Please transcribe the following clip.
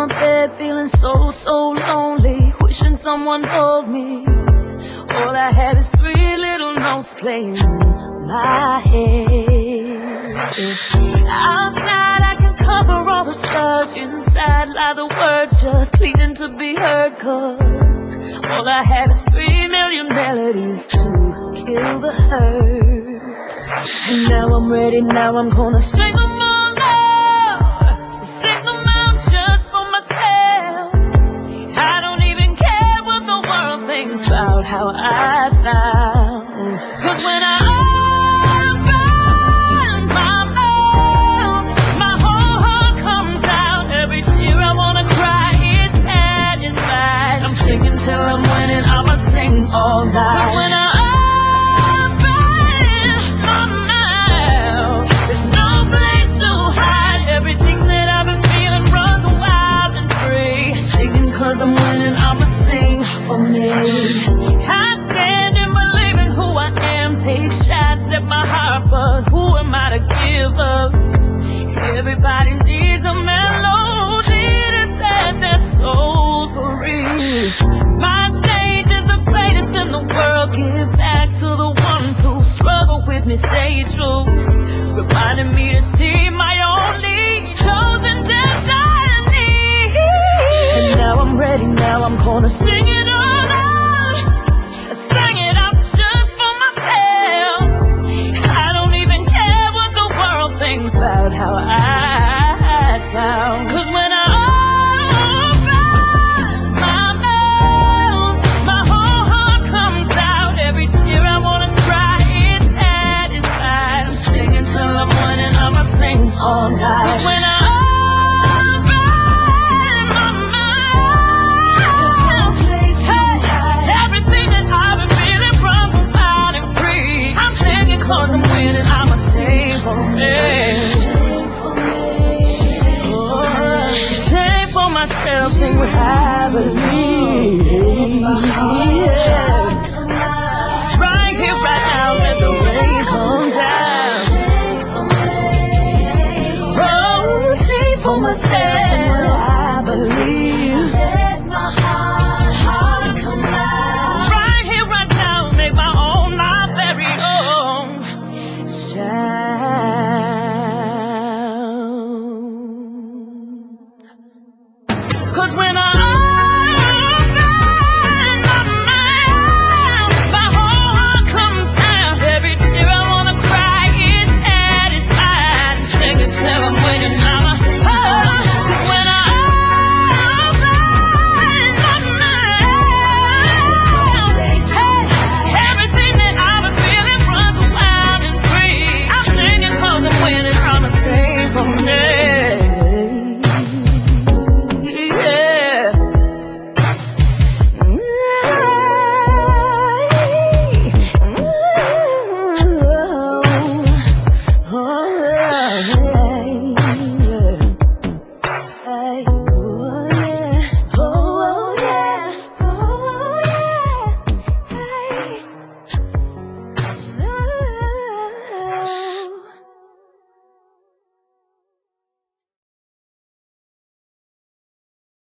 my bed feeling so, so lonely, wishing someone hold me. All I have is 3 little notes playing in my head. Outside I can cover all the scars, inside lie the words just pleading to be heard. 'Cause all I have is 3 million melodies to kill the hurt. And now I'm ready, now I'm gonna sing them all out, sing them out just for myself. I don't even care what the world thinks about how I sound. 'Cause when I open my mouth, my whole heart comes out. Every tear I wanna cry is satisfied. I'm singing till I'm winning, I'ma sing all night. 'Cause when I open my mouth, there's no place to hide. Everything that I've been feeling runs wild and free. Singing 'cause I'm winning, I'ma sing for me. I stand and believe in who I am. Take shots at my heart, but who am I to give up? Everybody needs a melody to set their souls free. My stage is the greatest in the world. Give back to the ones who struggle with me, stay true. Reminding me to see my only chosen destiny. And now I'm ready, now I'm gonna sing it all out, sing it out just for myself. I don't even care what the world thinks about how I sound. 'Cause when I open my mouth, my whole heart comes out. Every tear I wanna cry is satisfied. I'm singing till I'm winning, I'ma sing all night. 'Cause when I open my mouth, hey, everything that I've been feeling runs wild and free. I'm singing 'cause I'm winning, I'ma sing for me. Sing for myself, sing what I believe. Yeah. Right here, right now, let the rain come down. Oh, sing for myself, sing what I believe. Let my heart come out. Right here, right now, make my own, my very own sound. 'Cause when I open my mouth, my whole heart comes down. Every tear I wanna cry is satisfied. Sing it till I'm winning, mama. Oh, 'cause when I open my mouth, hey, everything that I've been feeling runs wild and free. I'm singing 'cause I'm winning, I'ma sing for me. Yeah. Oh, yeah.